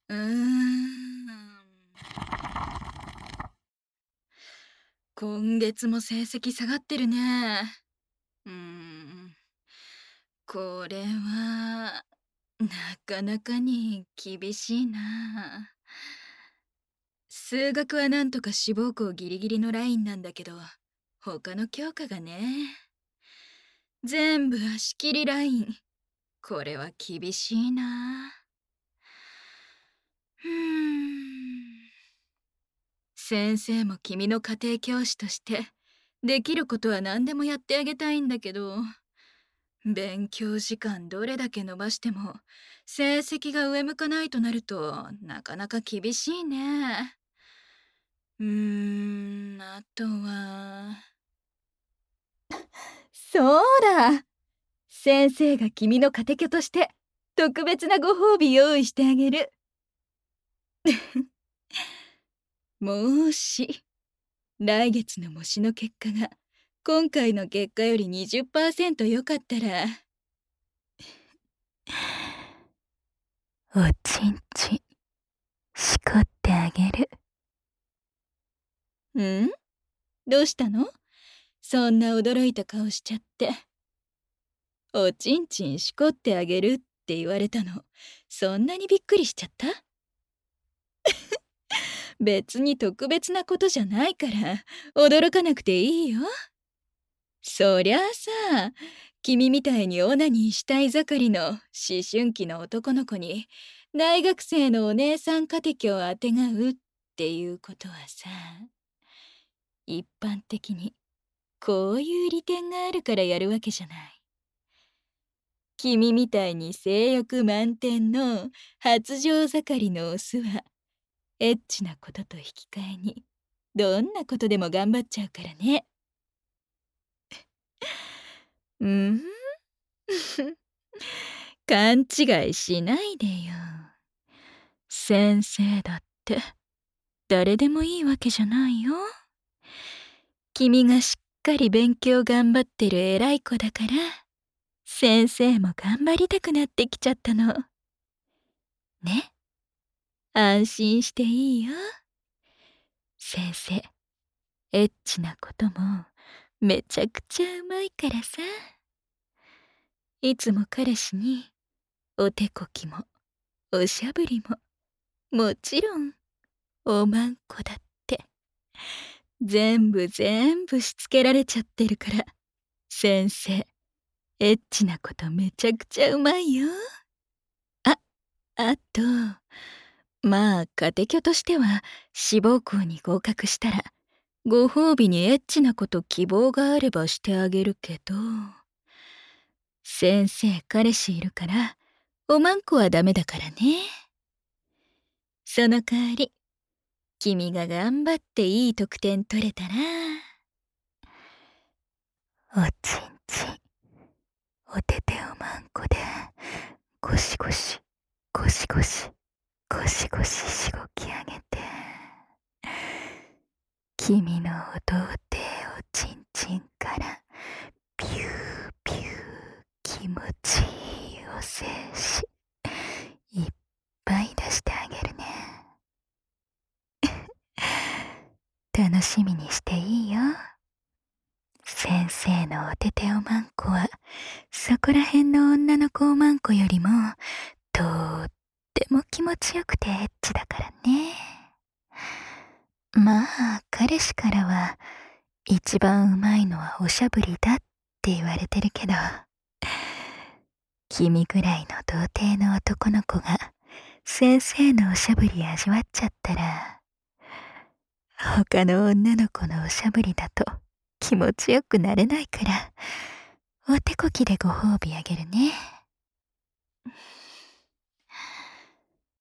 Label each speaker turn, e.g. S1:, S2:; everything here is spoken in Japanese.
S1: うーん。今月も成績下がってるね。うーん。これは、なかなかに厳しいな。数学はなんとか志望校ギリギリのラインなんだけど、他の教科がね。全部足切りライン。これは厳しいな。うーん。先生も君の家庭教師としてできることは何でもやってあげたいんだけど、勉強時間どれだけ伸ばしても成績が上向かないとなるとなかなか厳しいね。あとは。そうだ、先生が君の家庭教として特別なご褒美用意してあげる。もし来月の模試の結果が今回の結果より20%良かったら、おちんちんしこってあげる。ん？どうしたの？そんな驚いた顔しちゃって。おちんちんしこってあげるって言われたの、そんなにびっくりしちゃった？別に特別なことじゃないから驚かなくていいよ。そりゃあさ、君みたいにオナニーしたい盛りの思春期の男の子に大学生のお姉さん家庭をあてがうっていうことはさ、一般的にこういう利点があるからやるわけじゃない。君みたいに性欲満点の発情盛りのオスはエッチなことと引き換えにどんなことでも頑張っちゃうからね。うん。勘違いしないでよ。先生だって誰でもいいわけじゃないよ。君がしっかり勉強頑張ってる偉い子だから、先生も頑張りたくなってきちゃったの。ね。安心していいよ。先生、エッチなこともめちゃくちゃうまいからさ。いつも彼氏にお手こきもおしゃぶりももちろんおまんこだって全部しつけられちゃってるから、先生エッチなことめちゃくちゃうまいよ。あ、あと、まあ家庭教としては志望校に合格したらご褒美にエッチなこと希望があればしてあげるけど、先生彼氏いるからおまんこはダメだからね。その代わり君が頑張っていい得点取れたら、おちんちんおててをまんこでゴシゴシゴシゴシゴシゴシしごき上げて、君の童貞おちんちんからピューピュー気持ちいいお精子いっぱい出してあげるね。楽しみにしていいよ。先生のおてておまんこはそこらへんの女の子おまんこよりもとっても気持ちよくてエッチだからね。まあ彼氏からは一番うまいのはおしゃぶりだって言われてるけど、君ぐらいの童貞の男の子が先生のおしゃぶり味わっちゃったら、他の女の子のおしゃぶりだと気持ちよくなれないから、お手こきでご褒美あげるね。